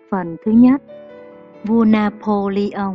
Phần thứ nhất, vua Napoleon.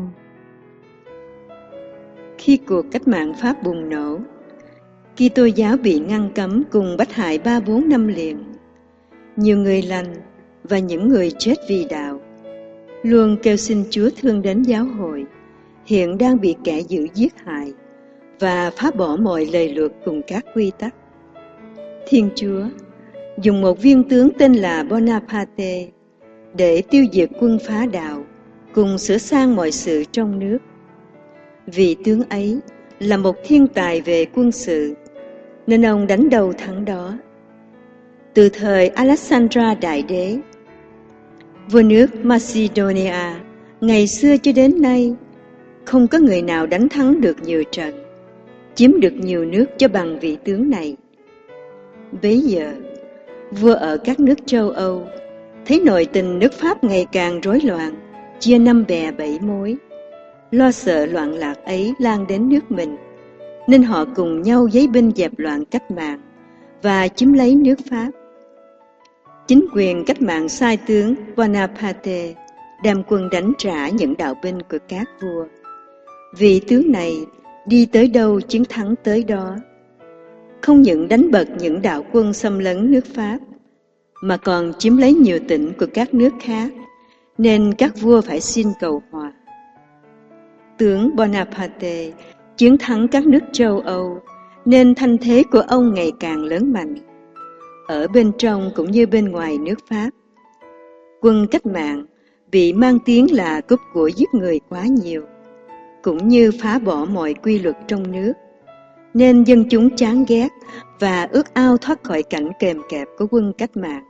Khi cuộc cách mạng Pháp bùng nổ, Kitô giáo bị ngăn cấm cùng bách hại 3-4 năm liền. Nhiều người lành và những người chết vì đạo luôn kêu xin Chúa thương đến giáo hội, hiện đang bị kẻ dữ giết hại và phá bỏ mọi lề luật cùng các quy tắc. Thiên Chúa dùng một viên tướng tên là Bonaparte để tiêu diệt quân phá đạo cùng sửa sang mọi sự trong nước. Vị tướng ấy là một thiên tài về quân sự, nên ông đánh đầu thắng đó. Từ thời Alexandra Đại Đế, vua nước Macedonia, ngày xưa cho đến nay, không có người nào đánh thắng được nhiều trận, chiếm được nhiều nước cho bằng vị tướng này. Bấy giờ, vua ở các nước châu Âu thấy nội tình nước Pháp ngày càng rối loạn, chia năm bè bảy mối. Lo sợ loạn lạc ấy lan đến nước mình, nên họ cùng nhau giấy binh dẹp loạn cách mạng và chiếm lấy nước Pháp. Chính quyền cách mạng sai tướng Bonaparte đem quân đánh trả những đạo binh của các vua. Vị tướng này đi tới đâu chiến thắng tới đó, không những đánh bật những đạo quân xâm lấn nước Pháp, mà còn chiếm lấy nhiều tỉnh của các nước khác, nên các vua phải xin cầu hòa. Tướng Bonaparte chiến thắng các nước châu Âu, nên thanh thế của ông ngày càng lớn mạnh, ở bên trong cũng như bên ngoài nước Pháp. Quân cách mạng bị mang tiếng là cướp của giết người quá nhiều, cũng như phá bỏ mọi quy luật trong nước, nên dân chúng chán ghét và ước ao thoát khỏi cảnh kềm kẹp của quân cách mạng.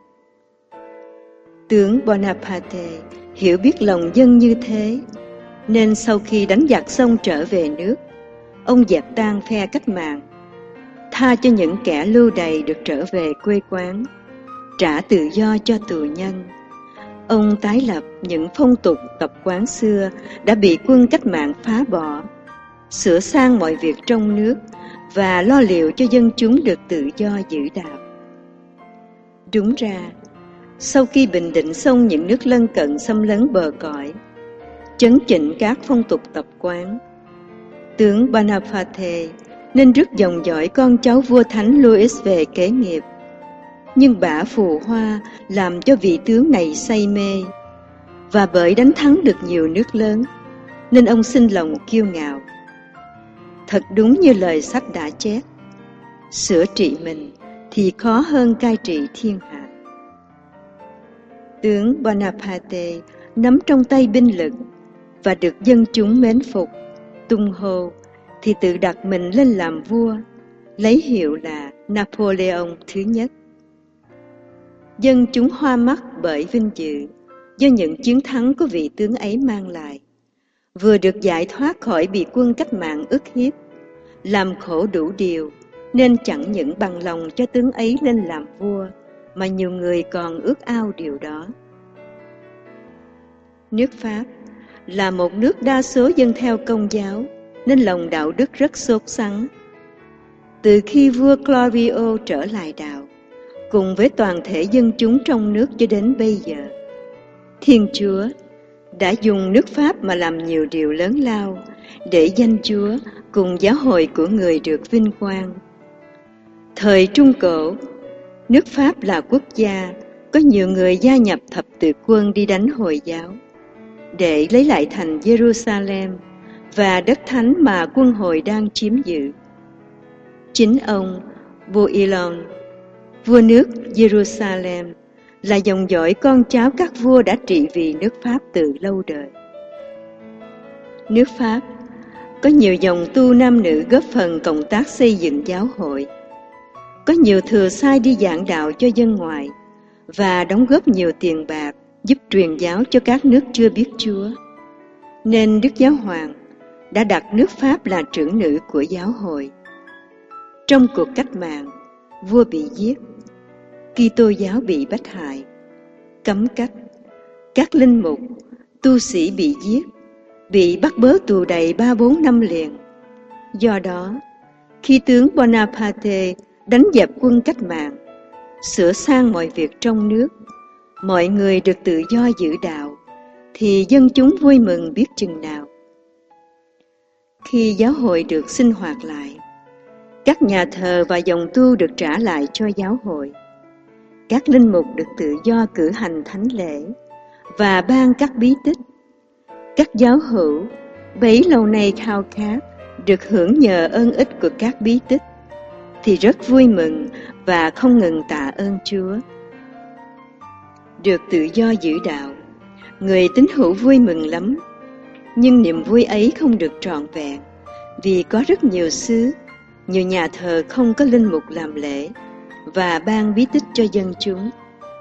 Tướng Bonaparte hiểu biết lòng dân như thế, nên sau khi đánh giặc xong trở về nước, ông dẹp tan phe cách mạng, tha cho những kẻ lưu đày được trở về quê quán, trả tự do cho tù nhân. Ông tái lập những phong tục tập quán xưa đã bị quân cách mạng phá bỏ, sửa sang mọi việc trong nước và lo liệu cho dân chúng được tự do giữ đạo. Đúng ra, sau khi bình định xong những nước lân cận xâm lấn bờ cõi, chấn chỉnh các phong tục tập quán, tướng Bonaparte nên rước dòng dõi con cháu vua thánh Louis về kế nghiệp. Nhưng bả phù hoa làm cho vị tướng này say mê, và bởi đánh thắng được nhiều nước lớn, nên ông sinh lòng kiêu ngạo. Thật đúng như lời sách đã chép, sửa trị mình thì khó hơn cai trị thiên hạ. Tướng Bonaparte nắm trong tay binh lực và được dân chúng mến phục, tung hô, thì tự đặt mình lên làm vua, lấy hiệu là Napoleon thứ nhất. Dân chúng hoa mắt bởi vinh dự do những chiến thắng của vị tướng ấy mang lại, vừa được giải thoát khỏi bị quân cách mạng ức hiếp, làm khổ đủ điều, nên chẳng những bằng lòng cho tướng ấy lên làm vua, mà nhiều người còn ước ao điều đó. Nước Pháp là một nước đa số dân theo Công giáo, nên lòng đạo đức rất sốt sắng. Từ khi vua Clodio trở lại đạo, cùng với toàn thể dân chúng trong nước cho đến bây giờ, Thiên Chúa đã dùng nước Pháp mà làm nhiều điều lớn lao để danh Chúa cùng giáo hội của người được vinh quang. Thời Trung Cổ, nước Pháp là quốc gia có nhiều người gia nhập thập tự quân đi đánh Hồi giáo để lấy lại thành Jerusalem và đất thánh mà quân Hồi đang chiếm giữ. Chính ông Boilon, vua nước Jerusalem, là dòng dõi con cháu các vua đã trị vì nước Pháp từ lâu đời. Nước Pháp có nhiều dòng tu nam nữ góp phần công tác xây dựng giáo hội, có nhiều thừa sai đi giảng đạo cho dân ngoại và đóng góp nhiều tiền bạc giúp truyền giáo cho các nước chưa biết Chúa. Nên Đức Giáo Hoàng đã đặt nước Pháp là trưởng nữ của giáo hội. Trong cuộc cách mạng, vua bị giết, Kitô giáo bị bách hại, cấm cách, các linh mục, tu sĩ bị giết, bị bắt bớ tù đầy 3-4 năm liền. Do đó, khi tướng Bonaparte đánh dẹp quân cách mạng, sửa sang mọi việc trong nước, mọi người được tự do giữ đạo, thì dân chúng vui mừng biết chừng nào. Khi giáo hội được sinh hoạt lại, các nhà thờ và dòng tu được trả lại cho giáo hội. Các linh mục được tự do cử hành thánh lễ và ban các bí tích. Các giáo hữu bấy lâu nay khao khát được hưởng nhờ ơn ích của các bí tích thì rất vui mừng và không ngừng tạ ơn Chúa. Được tự do giữ đạo, người tín hữu vui mừng lắm, nhưng niềm vui ấy không được trọn vẹn vì có rất nhiều xứ, nhiều nhà thờ không có linh mục làm lễ và ban bí tích cho dân chúng.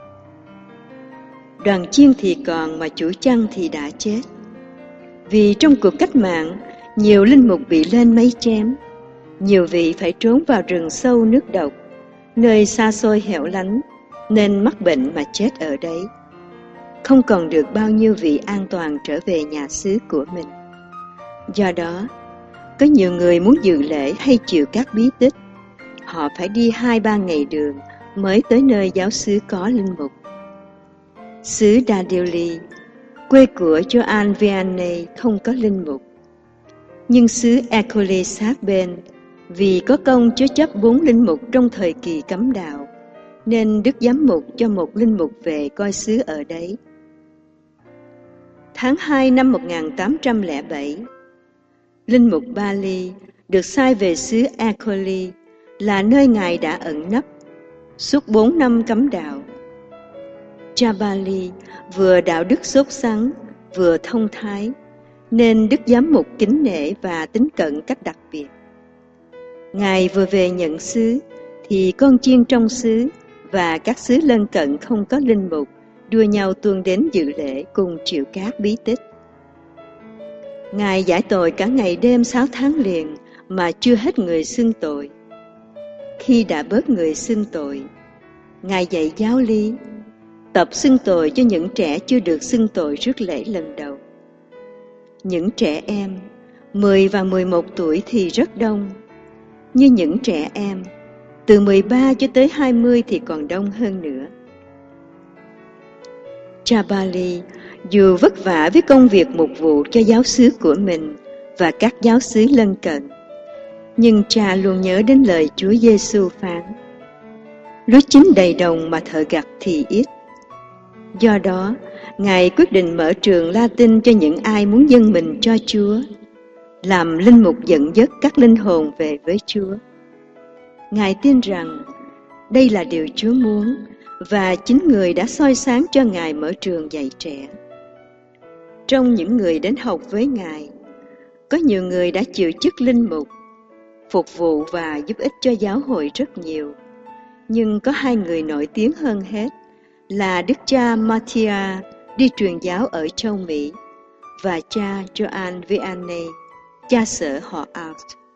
Đoàn chiên thì còn mà chủ chăn thì đã chết. Vì trong cuộc cách mạng, nhiều linh mục bị lên máy chém, nhiều vị phải trốn vào rừng sâu nước độc, nơi xa xôi hẻo lánh, nên mắc bệnh mà chết ở đấy. Không còn được bao nhiêu vị an toàn trở về nhà xứ của mình. Do đó, có nhiều người muốn dự lễ hay chịu các bí tích, họ phải đi 2-3 ngày đường mới tới nơi giáo xứ có linh mục. Xứ Dardilly, quê của Gioan Vianney không có linh mục. Nhưng xứ École sát bên, vì có công chứa chấp 4 linh mục trong thời kỳ cấm đạo, nên Đức Giám mục cho một linh mục về coi xứ ở đấy. Tháng 2 năm 1807, linh mục Bali được sai về xứ École, là nơi Ngài đã ẩn nấp suốt 4 năm cấm đạo. Cha Bali vừa đạo đức sốt sắng, vừa thông thái, nên Đức Giám mục kính nể và tín cận cách đặc biệt. Ngài vừa về nhận xứ, thì con chiên trong xứ và các xứ lân cận không có linh mục đua nhau tuôn đến dự lễ cùng chịu các bí tích. Ngài giải tội cả ngày đêm 6 tháng liền mà chưa hết người xưng tội. Khi đã bớt người xưng tội, Ngài dạy giáo lý, tập xưng tội cho những trẻ chưa được xưng tội rước lễ lần đầu. Những trẻ em 10 và 11 tuổi thì rất đông, như những trẻ em từ 13 cho tới 20 thì còn đông hơn nữa. Cha Bali dù vất vả với công việc mục vụ cho giáo xứ của mình và các giáo xứ lân cận, nhưng cha luôn nhớ đến lời Chúa Giêsu phán: lúa chín đầy đồng mà thợ gặt thì ít. Do đó, Ngài quyết định mở trường Latin cho những ai muốn dâng mình cho Chúa, làm linh mục dẫn dắt các linh hồn về với Chúa. Ngài tin rằng đây là điều Chúa muốn, và chính Người đã soi sáng cho Ngài mở trường dạy trẻ. Trong những người đến học với Ngài, có nhiều người đã chịu chức linh mục, phục vụ và giúp ích cho giáo hội rất nhiều. Nhưng có 2 người nổi tiếng hơn hết là Đức cha Mattia đi truyền giáo ở châu Mỹ và cha Gioan Vianney, cha xứ họ Art.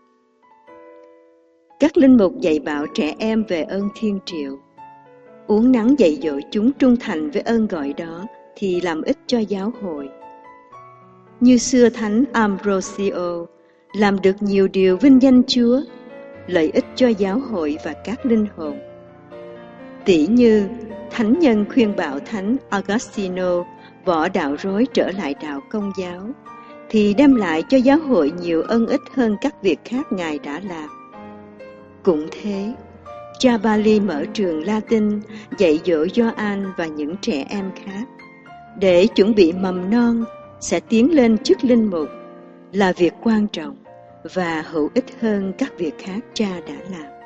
Các linh mục dạy bảo trẻ em về ơn thiên triệu, uốn nắn dạy dỗ chúng trung thành với ơn gọi đó thì làm ích cho giáo hội. Như xưa Thánh Ambrosio làm được nhiều điều vinh danh Chúa, lợi ích cho giáo hội và các linh hồn. Tỷ như thánh nhân khuyên bảo Thánh Augustino bỏ đạo rối trở lại đạo Công giáo, thì đem lại cho giáo hội nhiều ân ích hơn các việc khác Ngài đã làm. Cũng thế, cha Bali mở trường Latin dạy dỗ Gioan và những trẻ em khác, để chuẩn bị mầm non sẽ tiến lên chức linh mục, là việc quan trọng và hữu ích hơn các việc khác cha đã làm.